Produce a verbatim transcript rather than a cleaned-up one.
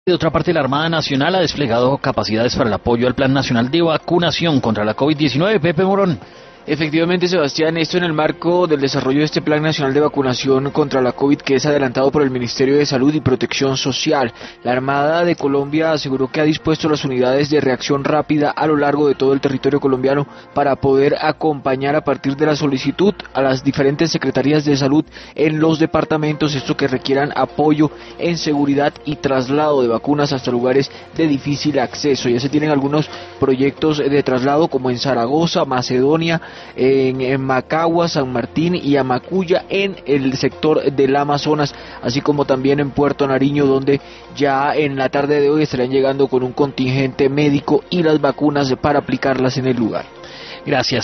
De otra parte, la Armada Nacional ha desplegado capacidades para el apoyo al Plan Nacional de Vacunación contra la COVID diecinueve. Pepe Morón. Efectivamente, Sebastián, esto en el marco del desarrollo de este Plan Nacional de Vacunación contra la COVID que es adelantado por el Ministerio de Salud y Protección Social. La Armada de Colombia aseguró que ha dispuesto las unidades de reacción rápida a lo largo de todo el territorio colombiano para poder acompañar a partir de la solicitud a las diferentes secretarías de salud en los departamentos, esto que requieran apoyo en seguridad y traslado de vacunas hasta lugares de difícil acceso. Ya se tienen algunos proyectos de traslado como en Zaragoza, Macedonia, En, en Macagua, San Martín y Amacuya en el sector del Amazonas, así como también en Puerto Nariño, donde ya en la tarde de hoy estarán llegando con un contingente médico y las vacunas para aplicarlas en el lugar. Gracias.